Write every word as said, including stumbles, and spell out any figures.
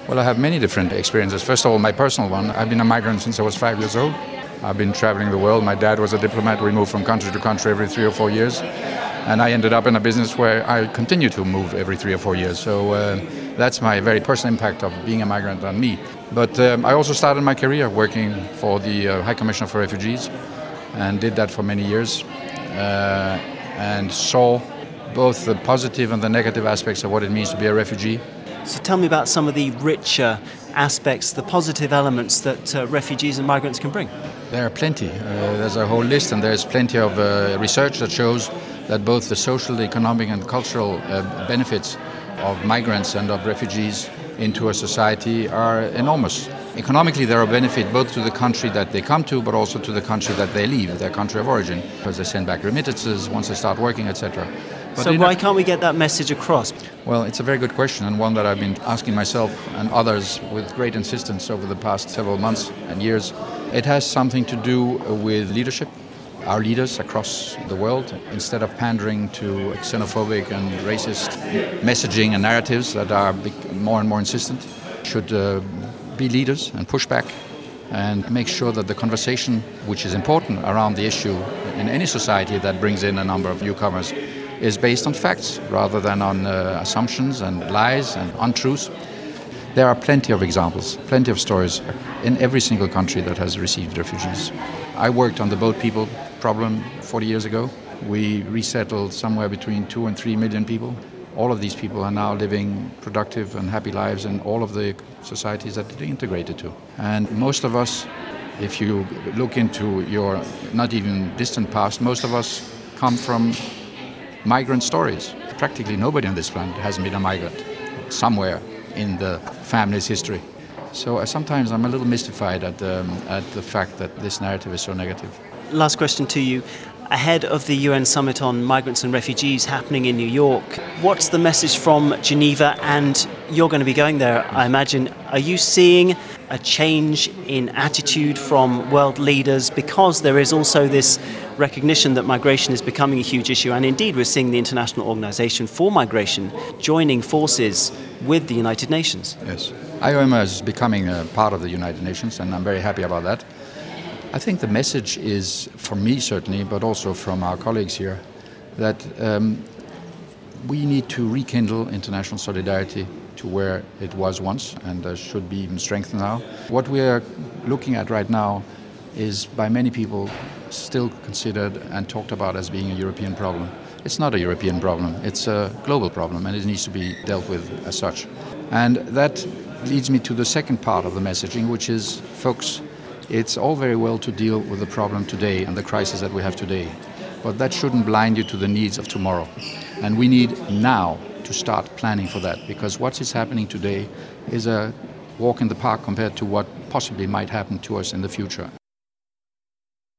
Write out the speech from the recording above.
Well, I have many different experiences. First of all, my personal one. I've been a migrant since I was five years old. I've been traveling the world. My dad was a diplomat. We moved from country to country every three or four years. And I ended up in a business where I continue to move every three or four years. So uh, that's my very personal impact of being a migrant on me. But um, I also started my career working for the uh, High Commissioner for Refugees and did that for many years uh, and saw both the positive and the negative aspects of what it means to be a refugee. So tell me about some of the richer aspects, the positive elements that uh, refugees and migrants can bring. There are plenty. Uh, there's a whole list, and there's plenty of uh, research that shows that both the social, the economic and cultural uh, benefits of migrants and of refugees into a society are enormous. Economically, there are benefits both to the country that they come to, but also to the country that they leave, their country of origin, because they send back remittances once they start working, et cetera. So why can't we get that message across? Well, it's a very good question, and one that I've been asking myself and others with great insistence over the past several months and years. It has something to do with leadership. Our leaders across the world, instead of pandering to xenophobic and racist messaging and narratives that are more and more insistent, should uh, be leaders and push back and make sure that the conversation, which is important around the issue in any society that brings in a number of newcomers, is based on facts rather than on uh, assumptions and lies and untruths. There are plenty of examples, plenty of stories in every single country that has received refugees. I worked on the boat people problem forty years ago. We resettled somewhere between two and three million people. All of these people are now living productive and happy lives in all of the societies that they integrated to. And most of us, if you look into your not even distant past, most of us come from migrant stories. Practically nobody on this planet hasn't been a migrant somewhere in the family's history. So uh, sometimes I'm a little mystified at, um, at the fact that this narrative is so negative. Last question to you. Ahead of the U N Summit on Migrants and Refugees happening in New York, what's the message from Geneva? And you're going to be going there, I imagine. Are you seeing a change in attitude from world leaders? Because there is also this recognition that migration is becoming a huge issue. And indeed, we're seeing the International Organization for Migration joining forces with the United Nations. Yes. I O M is becoming a part of the United Nations, and I'm very happy about that. I think the message is, for me certainly, but also from our colleagues here, that um, we need to rekindle international solidarity to where it was once, and uh, should be even strengthened now. What we are looking at right now is, by many people, still considered and talked about as being a European problem. It's not a European problem, it's a global problem, and it needs to be dealt with as such. And that leads me to the second part of the messaging, which is, folks, it's all very well to deal with the problem today and the crisis that we have today, but that shouldn't blind you to the needs of tomorrow. And we need now to start planning for that, because what is happening today is a walk in the park compared to what possibly might happen to us in the future.